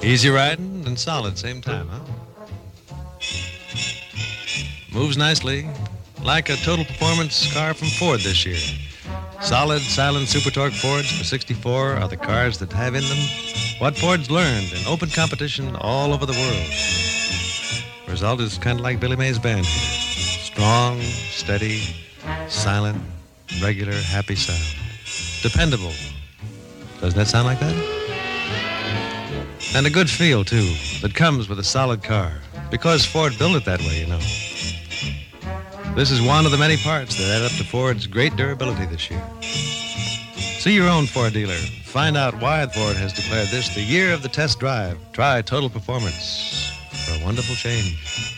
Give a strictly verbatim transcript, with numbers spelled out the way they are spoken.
Easy riding and solid same time, huh? Moves nicely, like a total performance car from Ford this year. Solid, silent Super Torque Fords for sixty-four are the cars that have in them what Ford's learned in open competition all over the world. The result is kind of like Billy May's band here. Strong, steady, silent, regular, happy sound. Dependable. Doesn't that sound like that? And a good feel, too, that comes with a solid car. Because Ford built it that way, you know. This is one of the many parts that add up to Ford's great durability this year. See your own Ford dealer. Find out why Ford has declared this the year of the test drive. Try total performance for a wonderful change.